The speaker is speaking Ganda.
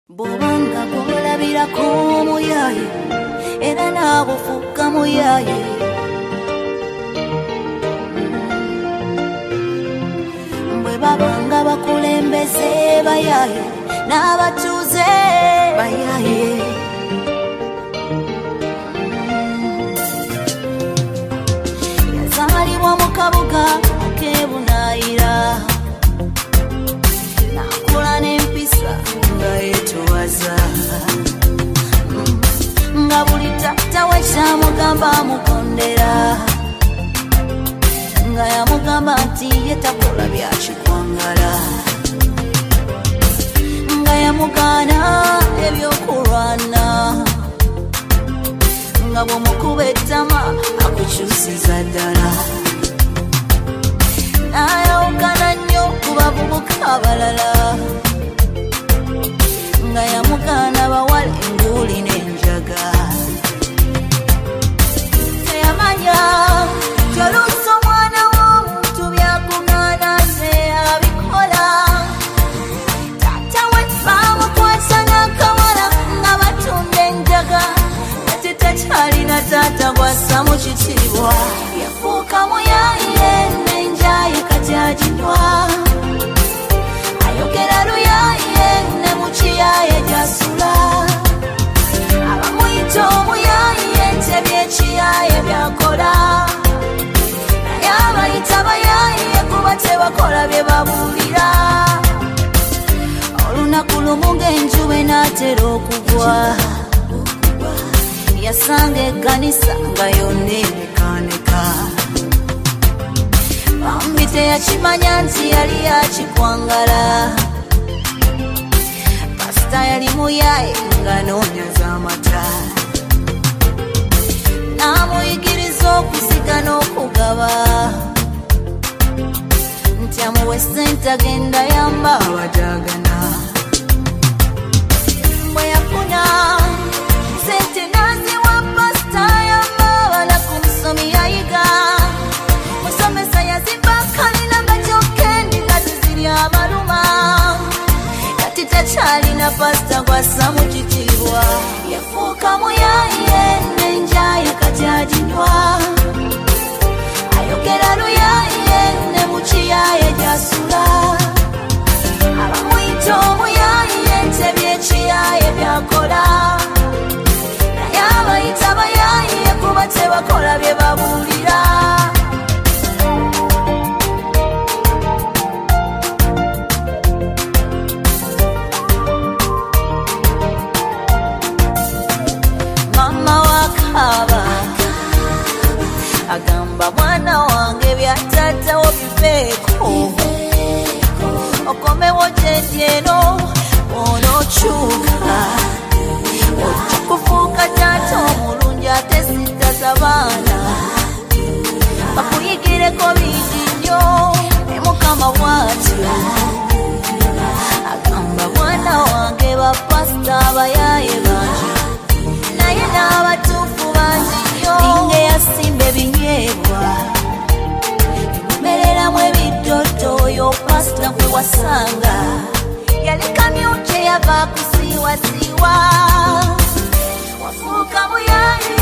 Bobanga golabirako muyaye era nabo fuka muyaye Mbwe babanga bakulembeze bayaye n'abatuze bayaye Yazalibwa mu kabuga akebunayira nakula n'empisa ngaetowaza nga buli tata we kyamugamba amukondera nga yamugamba nti yetakola byakikwangala nga yamugaana ebyokulwana nga bw'omukuba ettama akukyusiza ddala n'ayawukana nnyo ku bavubuka abalala nga yamugaana bawala enguuli n'enjaga teyamanya kyoluusi omwana w'omuntu byakuŋŋaana nze abikola taata we baamukwasa n'akawala nga batunda enjaga ate takyalina taata gwassa mu kitiibwa yafuuka muyaye n'enjaye kati aginywa ayogera luyaye ne mu kiyaye gyasula abamuyita omuyaye nte byekiyaye byakola naye abayita bayaye kuba tebakola bye babuulira olunaku lumu ng'enjuba enaatera okugwa yasanga ekkanisa nga yonna enekaneka bambi teyakimanya nti yali yakikwangala pasita yali muyaye nga noonyaza amata n'amuyigiriza okusiga n'okugaba nti amuwe ssente agenda yamba abataagana bwe yafuna ssente n'aziwa pasita yamba abana ku musomi yayiga musomesa yazimba kalina nga kyokkendi nga ziziri amaluma kati takyalina pasita gwassa mu kitiibwa yafuuka muyaye n'enjaye kati aginywa ayogera luyaye ne mu kiyaye gyasula abamuyita omuyaye nte byekiyaye byakola naye abayita bayaye kuba tebakola bye babuulira mama wakaba agamba mwana wange bya taata wo biveeko okomewo gyendi eno onookyuka ojja kufuuka taata omulungi ate sittaza baana bakuyigireko bingi nnyo ne mukama bw'atyo agamba mwana wange bapasita abayaye bangi naye n'abatuufu bangi nnyo ninga eyasimba ebinyeebwa ebimereramu ebiddoto oyo pasita gwe wasanga yali kamyuki eyava kusiiwasiiwa wafuuka muyaye